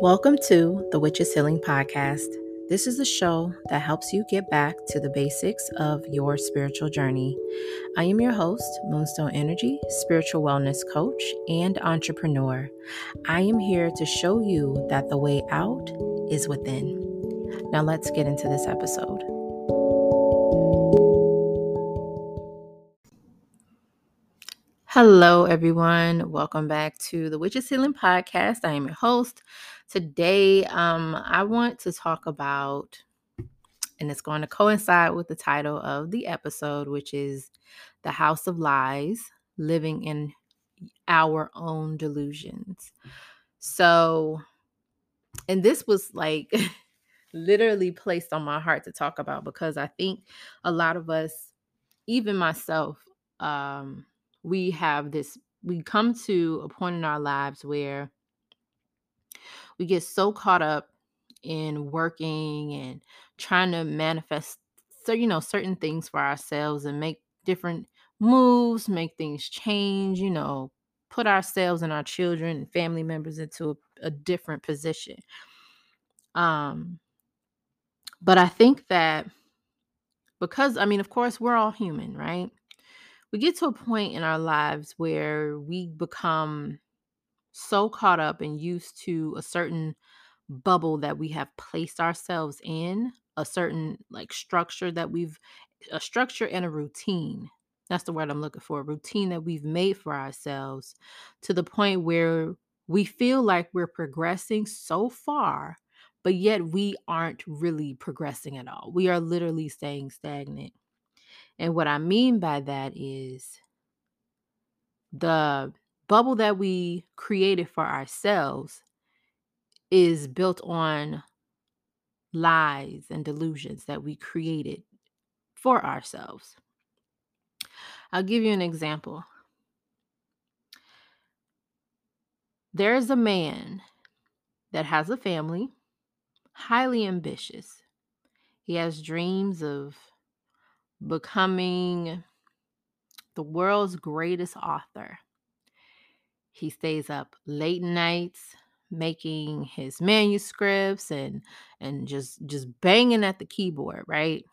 Welcome to the Witches Healing Podcast. This is a show that helps you get back to the basics of your spiritual journey. I am your host, Moonstone Energy, spiritual wellness coach, and entrepreneur. I am here to show you that the way out is within. Now let's get into this episode. Hello, everyone. Welcome back to the Witches Healing Podcast. I am your host. Today, I want to talk about, and it's going to coincide with the title of the episode, which is The House of Lies, Living in Our Own Delusions. So, and this was like literally placed on my heart to talk about because I think a lot of us, even myself, we come to a point in our lives where we get so caught up in working and trying to manifest certain things for ourselves and make different moves, make things change, put ourselves and our children and family members into a different position. But I think that because, of course, we're all human, right? We get to a point in our lives where we become so caught up and used to a certain bubble that we have placed ourselves in, a certain structure a structure and a routine. That's the word I'm looking for, a routine that we've made for ourselves to the point where we feel like we're progressing so far, but yet we aren't really progressing at all. We are literally staying stagnant. And what I mean by that is the bubble that we created for ourselves is built on lies and delusions that we created for ourselves. I'll give you an example. There's a man that has a family, highly ambitious. He has dreams of becoming the world's greatest author. He stays up late nights making his manuscripts and just banging at the keyboard, right?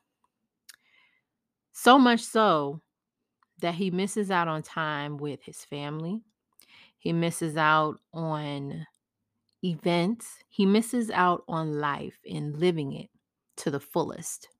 So much so that he misses out on time with his family. He misses out on events. He misses out on life and living it to the fullest.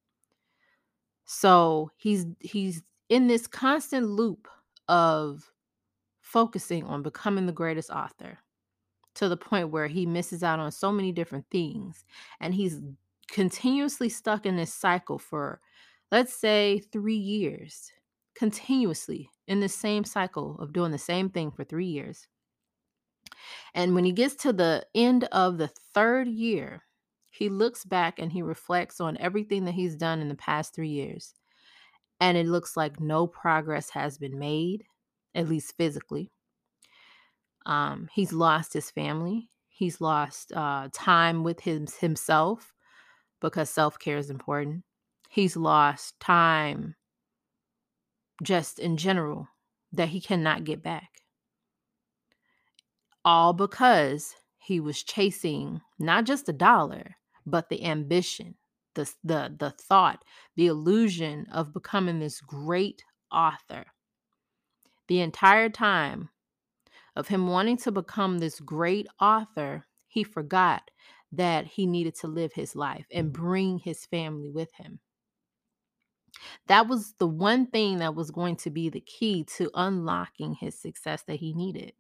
So he's in this constant loop of focusing on becoming the greatest author to the point where he misses out on so many different things. And he's continuously stuck in this cycle for, let's say, 3 years, continuously in the same cycle of doing the same thing for 3 years. And when he gets to the end of the 3rd year, he looks back and he reflects on everything that he's done in the past 3 years. And it looks like no progress has been made, at least physically. He's lost his family. He's lost time with himself because self-care is important. He's lost time just in general that he cannot get back. All because he was chasing not just the dollar, but the ambition, the thought, the illusion of becoming this great author. The entire time of him wanting to become this great author, he forgot that he needed to live his life and bring his family with him. That was the one thing that was going to be the key to unlocking his success that he needed.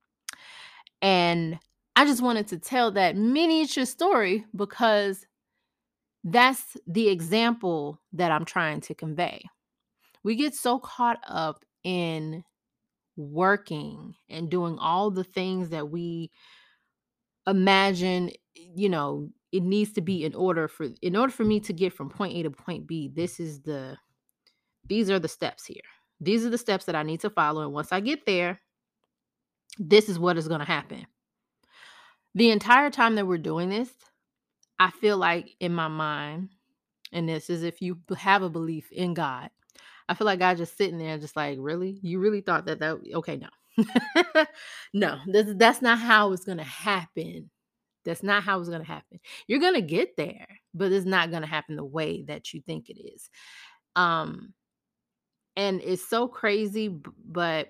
And I just wanted to tell that miniature story because that's the example that I'm trying to convey. We get so caught up in working and doing all the things that we imagine, it needs to be in order for me to get from point A to point B. These are the steps here. These are the steps that I need to follow. And once I get there, this is what is going to happen. The entire time that we're doing this, I feel like in my mind, and this is if you have a belief in God, I feel like God just sitting there just like, really? You really thought that okay, no. No, that's not how it's going to happen. That's not how it's going to happen. You're going to get there, but it's not going to happen the way that you think it is. Um, and it's so crazy, but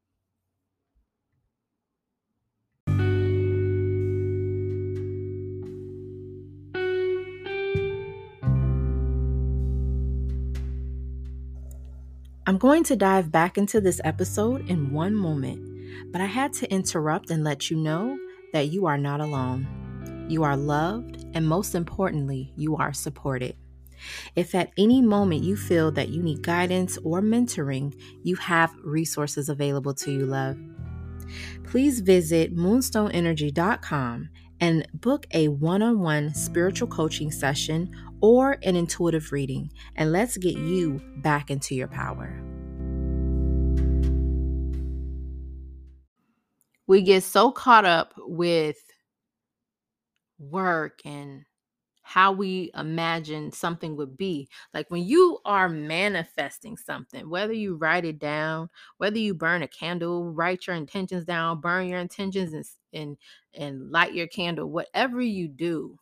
I'm going to dive back into this episode in one moment, but I had to interrupt and let you know that you are not alone. You are loved, and most importantly, you are supported. If at any moment you feel that you need guidance or mentoring, you have resources available to you, love. Please visit moonstoneenergy.com and book a one-on-one spiritual coaching session or an intuitive reading, and let's get you back into your power. We get so caught up with work and how we imagine something would be. Like when you are manifesting something, whether you write it down, whether you burn a candle, write your intentions down, burn your intentions and light your candle, whatever you do,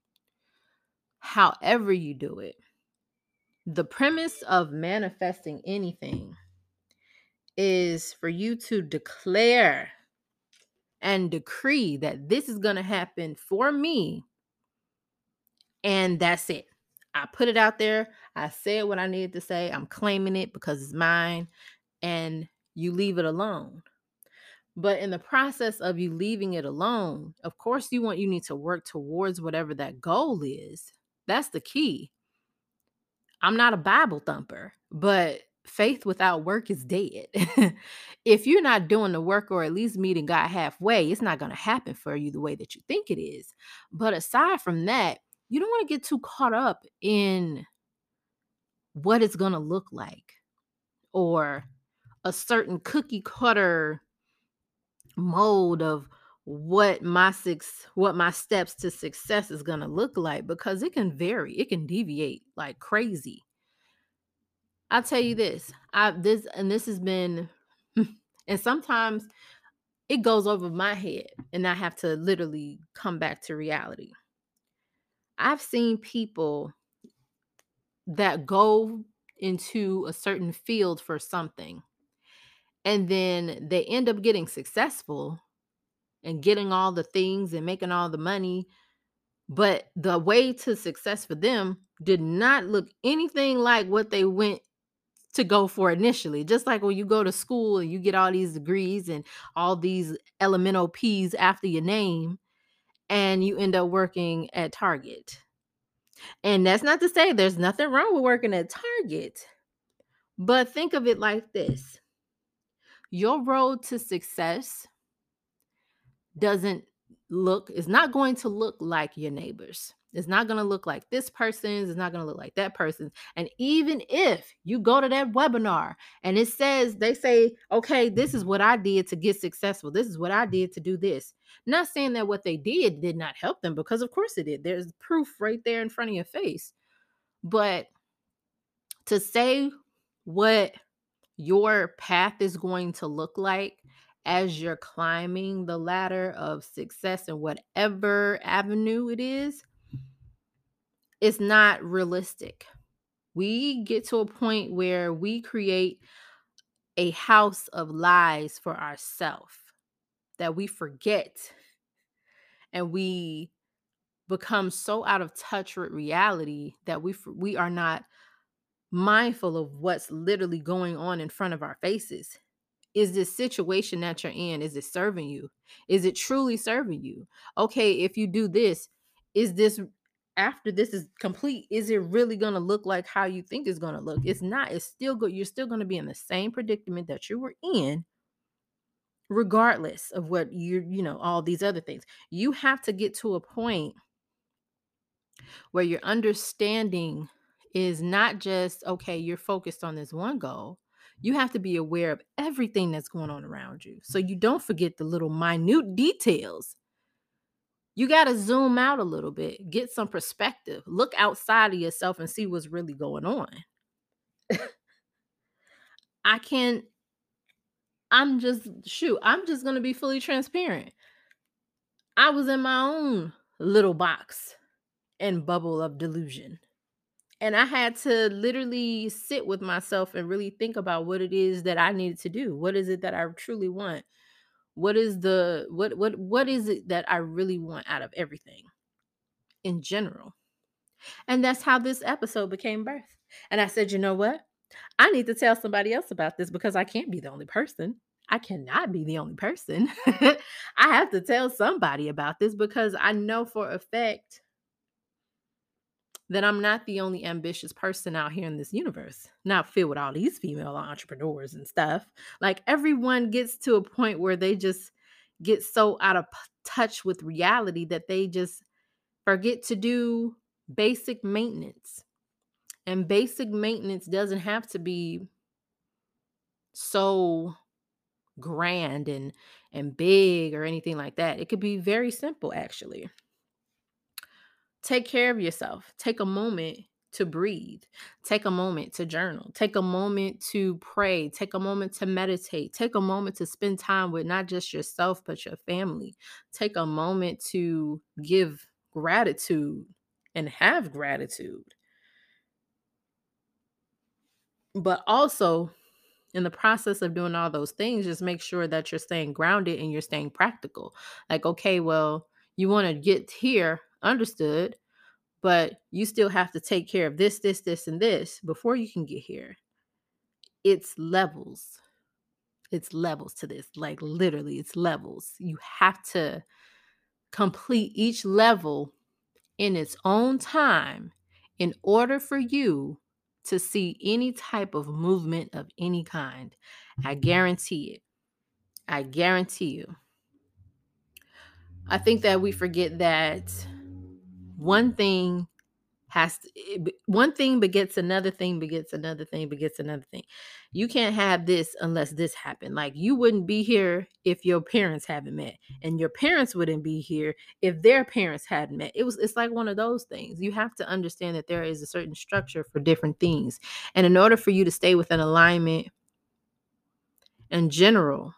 however you do it. The premise of manifesting anything is for you to declare and decree that this is going to happen for me. And that's it. I put it out there. I said what I needed to say. I'm claiming it because it's mine. And you leave it alone. But in the process of you leaving it alone, of course, you need to work towards whatever that goal is. That's the key. I'm not a Bible thumper, but faith without work is dead. If you're not doing the work or at least meeting God halfway, it's not going to happen for you the way that you think it is. But aside from that, you don't want to get too caught up in what it's going to look like or a certain cookie cutter mold of what my steps to success is going to look like, because it can vary. It can deviate like crazy. I'll tell you this. This has been and sometimes it goes over my head and I have to literally come back to reality. I've seen people that go into a certain field for something, and then they end up getting successful and getting all the things and making all the money. But the way to success for them did not look anything like what they went to go for initially. Just like when you go to school and you get all these degrees and all these elemental P's after your name, and you end up working at Target. And that's not to say there's nothing wrong with working at Target, but think of it like this. Your road to success is not going to look like your neighbors. It's not going to look like this person's. It's not going to look like that person's. And even if you go to that webinar and they say, okay, this is what I did to get successful. This is what I did to do this. Not saying that what they did not help them, because of course it did. There's proof right there in front of your face. But to say what your path is going to look like as you're climbing the ladder of success in whatever avenue it is, it's not realistic. We get to a point where we create a house of lies for ourselves that we forget, and we become so out of touch with reality that we are not mindful of what's literally going on in front of our faces. Is this situation that you're in, is it serving you? Is it truly serving you? Okay, if you do this, is this, after this is complete, is it really going to look like how you think it's going to look? It's not. It's still good. You're still going to be in the same predicament that you were in, regardless of what all these other things. You have to get to a point where your understanding is not just, okay, you're focused on this one goal. You have to be aware of everything that's going on around you, so you don't forget the little minute details. You got to zoom out a little bit, get some perspective, look outside of yourself and see what's really going on. I'm just going to be fully transparent. I was in my own little box and bubble of delusion. And I had to literally sit with myself and really think about what it is that I needed to do. What is it that I truly want? What is the what is it that I really want out of everything in general? And that's how this episode became birth. And I said, you know what? I need to tell somebody else about this because I can't be the only person. I cannot be the only person. I have to tell somebody about this because I know for a fact that I'm not the only ambitious person out here in this universe, not filled with all these female entrepreneurs and stuff. Like everyone gets to a point where they just get so out of touch with reality that they just forget to do basic maintenance. And basic maintenance doesn't have to be so grand and big or anything like that. It could be very simple actually. Take care of yourself. Take a moment to breathe. Take a moment to journal. Take a moment to pray. Take a moment to meditate. Take a moment to spend time with not just yourself, but your family. Take a moment to give gratitude and have gratitude. But also, in the process of doing all those things, just make sure that you're staying grounded and you're staying practical. Like, okay, well, you want to get here, understood, but you still have to take care of this, and this before you can get here. It's levels. It's levels to this. Like literally, it's levels. You have to complete each level in its own time in order for you to see any type of movement of any kind. I guarantee it. I guarantee you. I think that we forget that one thing one thing begets another thing, begets another thing, begets another thing. You can't have this unless this happened. Like you wouldn't be here if your parents haven't met, and your parents wouldn't be here if their parents hadn't met. It's like one of those things. You have to understand that there is a certain structure for different things. And in order for you to stay within alignment in general,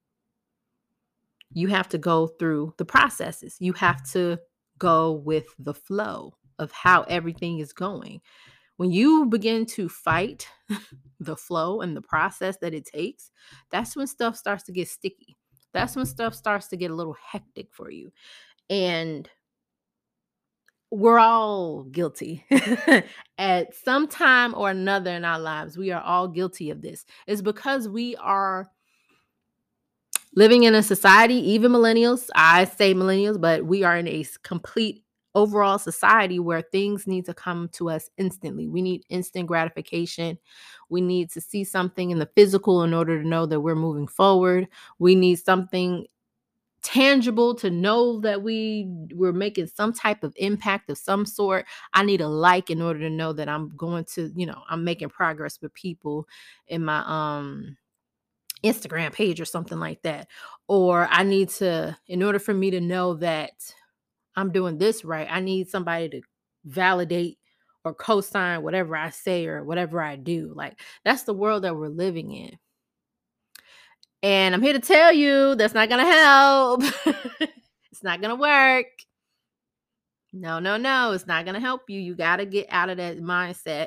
you have to go through the processes. You have to go with the flow of how everything is going. When you begin to fight the flow and the process that it takes, that's when stuff starts to get sticky. That's when stuff starts to get a little hectic for you. And we're all guilty at some time or another in our lives. We are all guilty of this. It's because we are living in a society, even millennials, I say millennials, but we are in a complete overall society where things need to come to us instantly. We need instant gratification. We need to see something in the physical in order to know that we're moving forward. We need something tangible to know that we're making some type of impact of some sort. I need a like in order to know that I'm going to, I'm making progress with people in my Instagram page or something like that. Or I need to, in order for me to know that I'm doing this right, I need somebody to validate or co-sign whatever I say or whatever I do. Like that's the world that we're living in. And I'm here to tell you that's not going to help. It's not going to work. No, no, no. It's not going to help you. You got to get out of that mindset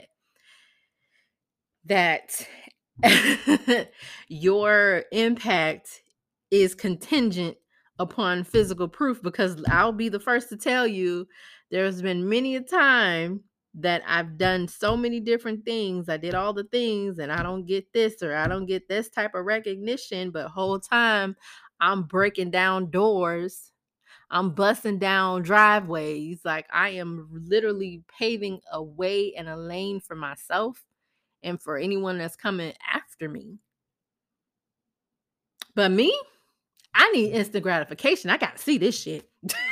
that your impact is contingent upon physical proof, because I'll be the first to tell you there's been many a time that I've done so many different things. I did all the things and I don't get this or I don't get this type of recognition, but whole time I'm breaking down doors. I'm busting down driveways. Like I am literally paving a way and a lane for myself and for anyone that's coming after me. But me, I need instant gratification. I got to see this shit.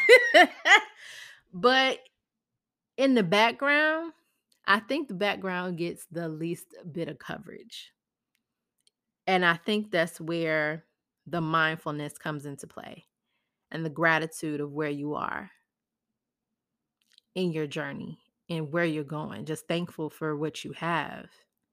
But in the background, I think the background gets the least bit of coverage. And I think that's where the mindfulness comes into play and the gratitude of where you are in your journey and where you're going. Just thankful for what you have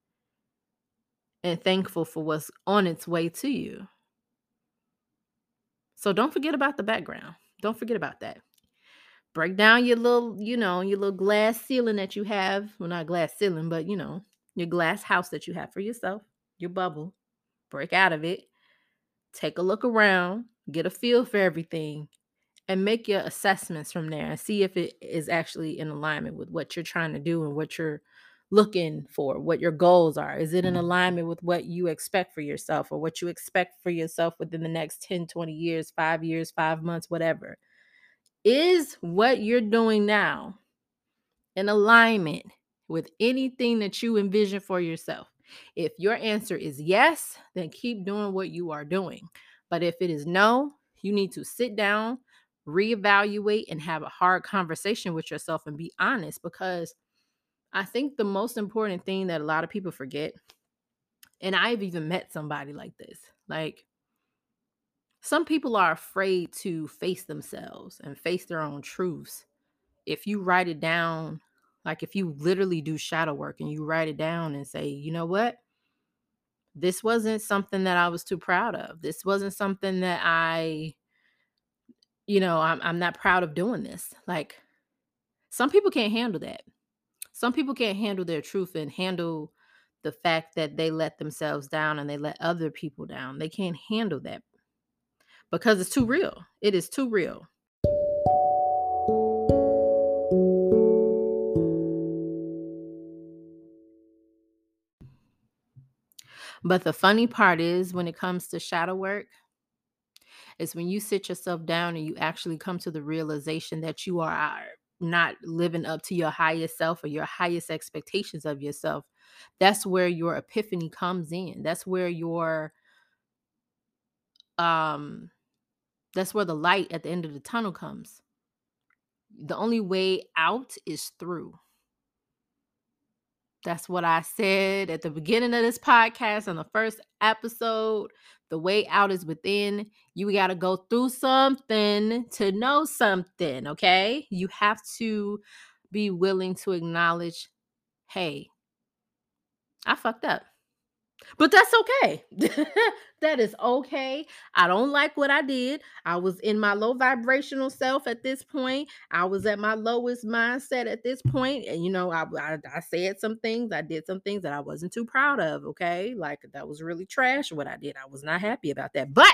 and thankful for what's on its way to you. So don't forget about the background. Don't forget about that. Break down your little, your little glass ceiling that you have. Well, not glass ceiling, but your glass house that you have for yourself, your bubble. Break out of it. Take a look around, get a feel for everything, and make your assessments from there and see if it is actually in alignment with what you're trying to do and what you're looking for, what your goals are. Is it in alignment with what you expect for yourself or what you expect for yourself within the next 10, 20 years, 5 years, 5 months, whatever? Is what you're doing now in alignment with anything that you envision for yourself? If your answer is yes, then keep doing what you are doing. But if it is no, you need to sit down, reevaluate, and have a hard conversation with yourself and be honest, because I think the most important thing that a lot of people forget, and I've even met somebody like this, like some people are afraid to face themselves and face their own truths. If you write it down, like if you literally do shadow work and you write it down and say, you know what? This wasn't something that I was too proud of. This wasn't something that I'm not proud of doing this. Like some people can't handle that. Some people can't handle their truth and handle the fact that they let themselves down and they let other people down. They can't handle that because it's too real. It is too real. But the funny part is when it comes to shadow work, is when you sit yourself down and you actually come to the realization that you are not living up to your highest self or your highest expectations of yourself. That's where your epiphany comes in. Um that's where the light at the end of the tunnel comes. The only way out is through. That's what I said at the beginning of this podcast on the first episode. The way out is within. You got to go through something to know something, okay? You have to be willing to acknowledge, hey, I fucked up. But that's okay. That is okay. I don't like what I did. I was in my low vibrational self at this point. I was at my lowest mindset at this point. And, I said some things. I did some things that I wasn't too proud of. Okay. Like that was really trash what I did. I was not happy about that. But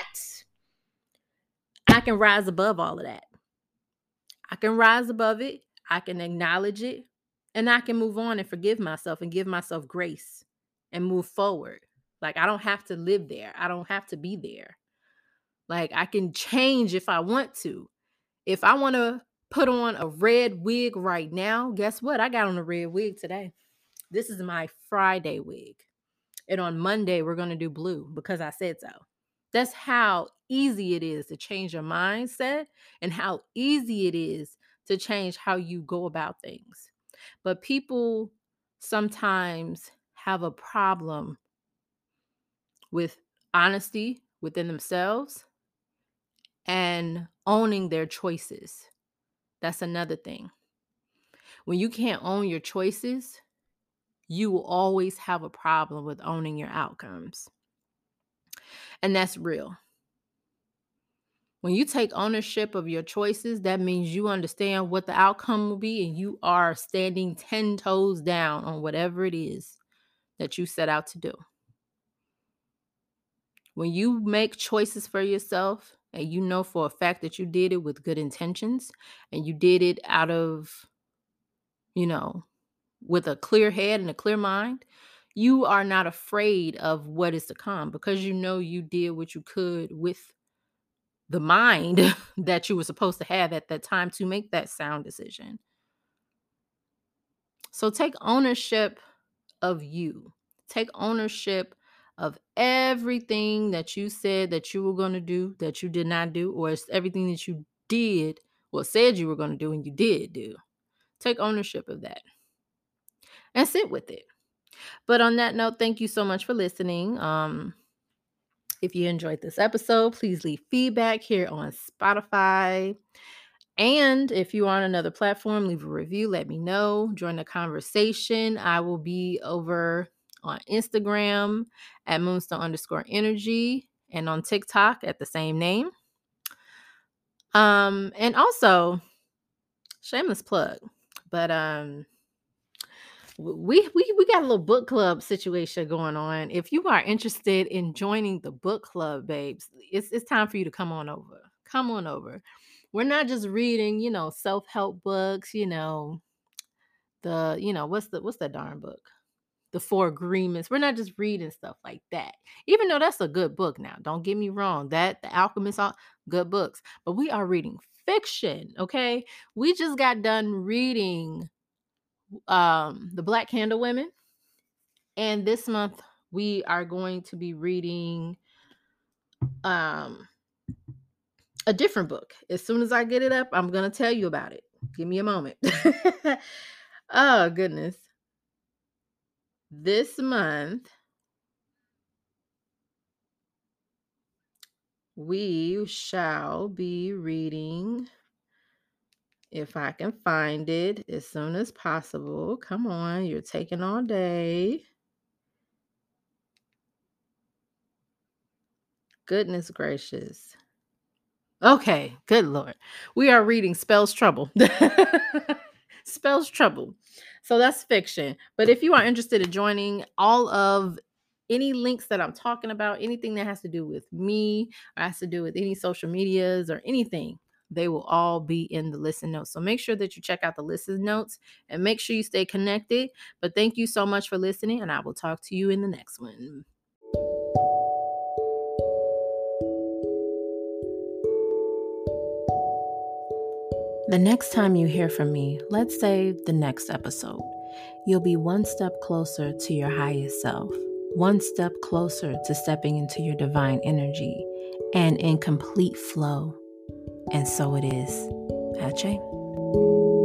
I can rise above all of that. I can rise above it. I can acknowledge it. And I can move on and forgive myself and give myself grace and move forward. Like, I don't have to live there. I don't have to be there. Like, I can change if I want to. If I want to put on a red wig right now, guess what? I got on a red wig today. This is my Friday wig. And on Monday, we're going to do blue because I said so. That's how easy it is to change your mindset and how easy it is to change how you go about things. But people sometimes have a problem with honesty within themselves and owning their choices. That's another thing. When you can't own your choices, you will always have a problem with owning your outcomes. And that's real. When you take ownership of your choices, that means you understand what the outcome will be and you are standing 10 toes down on whatever it is that you set out to do. When you make choices for yourself and you know for a fact that you did it with good intentions and you did it out of, with a clear head and a clear mind, you are not afraid of what is to come because you know you did what you could with the mind that you were supposed to have at that time to make that sound decision. So take ownership of you. Take ownership of everything that you said that you were going to do that you did not do, or it's everything that you did, well, said you were going to do and you did do. Take ownership of that and sit with it. But on that note, thank you so much for listening. If you enjoyed this episode, please leave feedback here on Spotify. And if you are on another platform, leave a review. Let me know. Join the conversation. I will be over on Instagram at moonstone_energy and on TikTok at the same name. And also, Shameless plug. But we got a little book club situation going on. If you are interested in joining the book club, babes, it's time for you to come on over. Come on over. We're not just reading, self-help books, what's that darn book? The Four Agreements. We're not just reading stuff like that. Even though that's a good book now. Don't get me wrong. That The Alchemist, all good books. But we are reading fiction, okay? We just got done reading The Black Candle Women. And this month we are going to be reading um a different book. As soon as I get it up, I'm going to tell you about it. Give me a moment. Oh, goodness. This month we shall be reading, if I can find it as soon as possible. Come on, you're taking all day. Goodness gracious. Okay, good Lord. We are reading Spells Trouble. Spells Trouble. So that's fiction. But if you are interested in joining, all of any links that I'm talking about, anything that has to do with me, or has to do with any social medias or anything, they will all be in the listen notes. So make sure that you check out the listen notes and make sure you stay connected. But thank you so much for listening, and I will talk to you in the next one. The next time you hear from me, let's say the next episode, you'll be one step closer to your highest self, one step closer to stepping into your divine energy and in complete flow. And so it is. Pache.